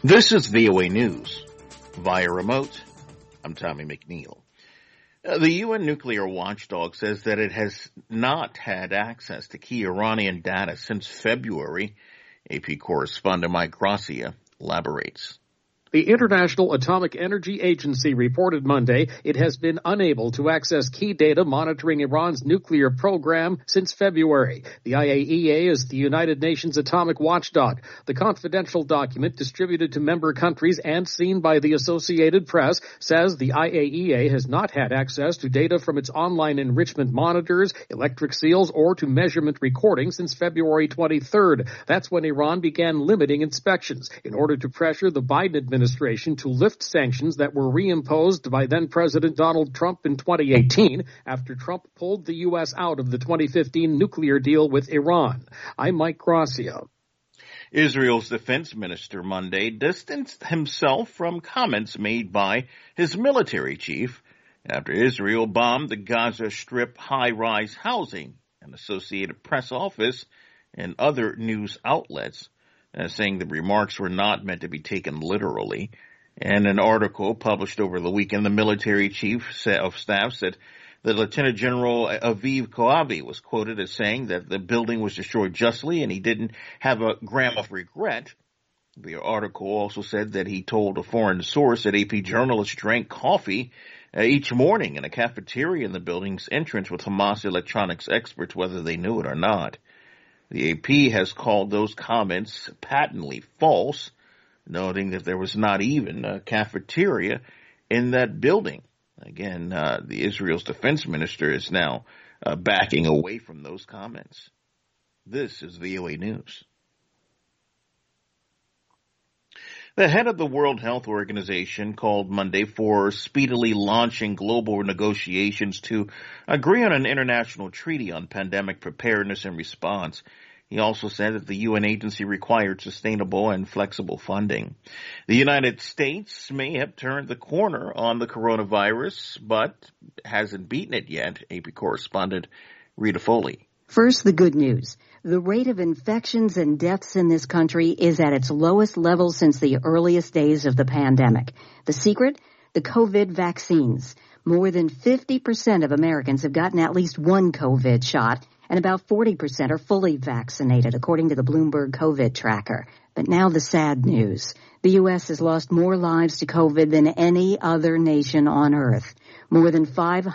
This is VOA News. Via remote, I'm Tommy McNeil. The UN nuclear watchdog says that it has not had access to key Iranian data since February. AP correspondent Mike Gracia elaborates. The International Atomic Energy Agency reported Monday it has been unable to access key data monitoring Iran's nuclear program since February. The IAEA is the United Nations atomic watchdog. The confidential document distributed to member countries and seen by the Associated Press says the IAEA has not had access to data from its online enrichment monitors, electric seals, or to measurement recordings since February 23rd. That's when Iran began limiting inspections in order to pressure the Biden administration to lift sanctions that were reimposed by then-President Donald Trump in 2018 after Trump pulled the U.S. out of the 2015 nuclear deal with Iran. I'm Mike Gracia. Israel's defense minister Monday distanced himself from comments made by his military chief after Israel bombed the Gaza Strip high-rise housing, an Associated Press office, and other news outlets, saying the remarks were not meant to be taken literally. In an article published over the weekend, the military chief of staff said that Lieutenant General Aviv Koavi was quoted as saying that the building was destroyed justly and he didn't have a gram of regret. The article also said that he told a foreign source that AP journalists drank coffee each morning in a cafeteria in the building's entrance with Hamas electronics experts, whether they knew it or not. The AP has called those comments patently false, noting that there was not even a cafeteria in that building. Again, the Israel's defense minister is now backing away from those comments. This is VOA News. The head of the World Health Organization called Monday for speedily launching global negotiations to agree on an international treaty on pandemic preparedness and response. He also said that the UN agency required sustainable and flexible funding. The United States may have turned the corner on the coronavirus, but hasn't beaten it yet, AP correspondent Rita Foley. First, the good news. The rate of infections and deaths in this country is at its lowest level since the earliest days of the pandemic. The secret? The COVID vaccines. More than 50% of Americans have gotten at least one COVID shot, and about 40% are fully vaccinated, according to the Bloomberg COVID tracker. But now the sad news. The U.S. has lost more lives to COVID than any other nation on earth. More than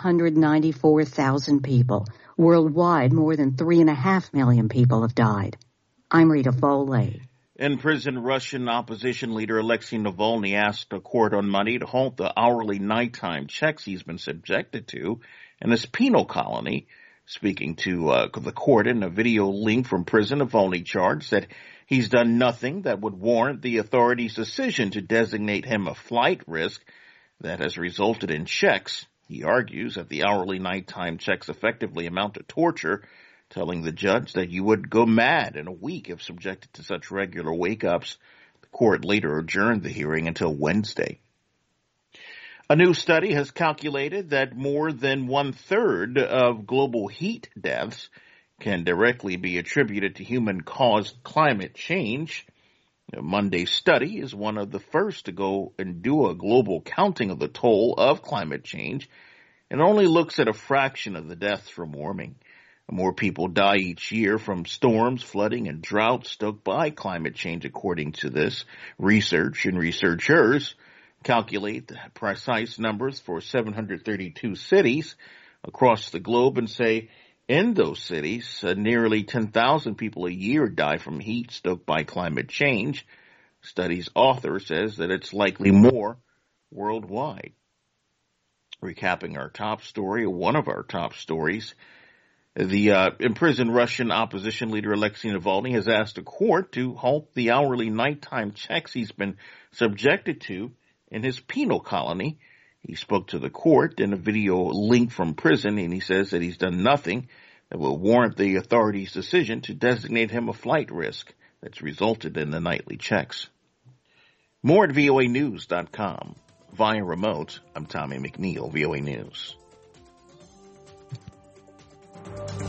594,000 people. Worldwide, more than 3.5 million people have died. I'm Rita Foley. In prison, Russian opposition leader Alexei Navalny asked a court on Monday to halt the hourly nighttime checks he's been subjected to in his penal colony. Speaking to the court in a video link from prison, Navalny charged that he's done nothing that would warrant the authorities' decision to designate him a flight risk that has resulted in checks. He argues that the hourly nighttime checks effectively amount to torture, telling the judge that you would go mad in a week if subjected to such regular wake-ups. The court later adjourned the hearing until Wednesday. A new study has calculated that more than 1/3 of global heat deaths can directly be attributed to human-caused climate change. Monday's study is one of the first to go and do a global counting of the toll of climate change and only looks at a fraction of the deaths from warming. More people die each year from storms, flooding, and drought stoked by climate change, according to this research. And researchers calculate the precise numbers for 732 cities across the globe and say in those cities, nearly 10,000 people a year die from heat stoked by climate change. Study's author says that it's likely more worldwide. Recapping our top story, one of our top stories, the imprisoned Russian opposition leader Alexei Navalny has asked a court to halt the hourly nighttime checks he's been subjected to in his penal colony. He spoke to the court in a video link from prison, and he says that he's done nothing that will warrant the authorities' decision to designate him a flight risk that's resulted in the nightly checks. More at voanews.com. Via remote, I'm Tommy McNeil, VOA News.